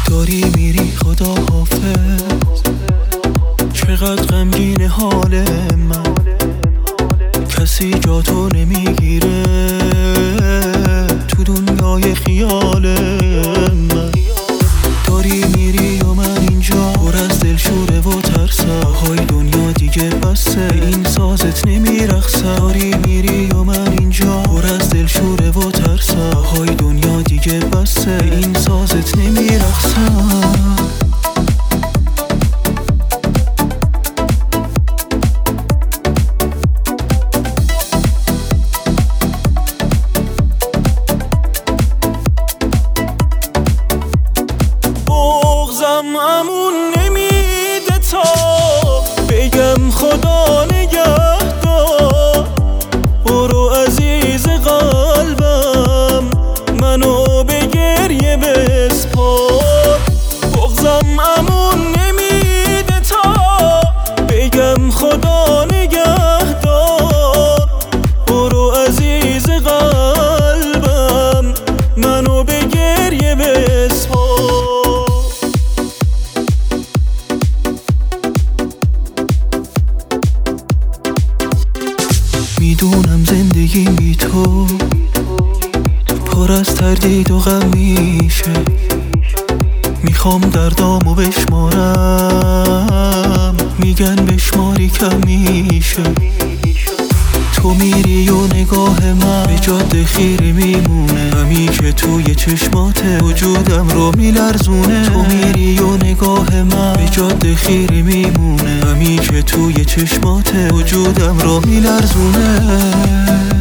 داری میری خدا حافظ. چقدر غمگین حال من، کسی جا تو نمیگیره تو دنیای خیال من. داری میری و من اینجا پر از دلشوره و ترسم. های دنیا دیگه بسه، این سازت نمیرقصم. داری میری و من اینجا پر از دلشوره و ترسم. های دنیا دیگه بسه، این سازت نمیرقصم. امون نمیده تا بگم خدا نگهدار. برو عزیز قلبم منو به گریه بسپار. بغضم امون نمیده تا بگم خدا نگهدار. برو عزیز قلبم منو به گریه بسپار. میدونم زندگی بی تو پر از تردید و غم میشه. میخوام دردامو بشمارم، میگن بشماری کم میشه. تو میری و نگاه من به جاده خیره میمونه. غمی که توی چشمات وجودم رو میلرزونه. تو میری و نگاه من به جاده خیره میمونه. غمی که توی چشمات وجودم رو میلرزونه.